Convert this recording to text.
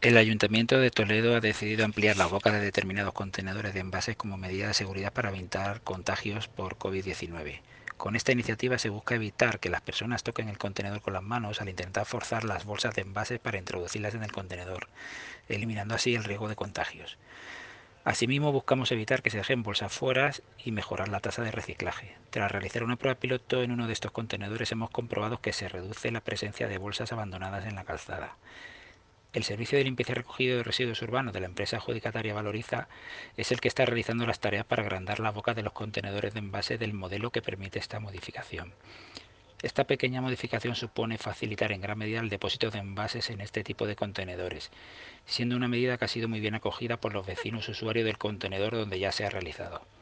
El Ayuntamiento de Toledo ha decidido ampliar las bocas de determinados contenedores de envases como medida de seguridad para evitar contagios por COVID-19. Con esta iniciativa se busca evitar que las personas toquen el contenedor con las manos al intentar forzar las bolsas de envases para introducirlas en el contenedor, eliminando así el riesgo de contagios. Asimismo, buscamos evitar que se dejen bolsas fuera y mejorar la tasa de reciclaje. Tras realizar una prueba piloto en uno de estos contenedores hemos comprobado que se reduce la presencia de bolsas abandonadas en la calzada. El servicio de limpieza y recogido de residuos urbanos de la empresa adjudicataria Valoriza es el que está realizando las tareas para agrandar las bocas de los contenedores de envase del modelo que permite esta modificación. Esta pequeña modificación supone facilitar en gran medida el depósito de envases en este tipo de contenedores, siendo una medida que ha sido muy bien acogida por los vecinos usuarios del contenedor donde ya se ha realizado.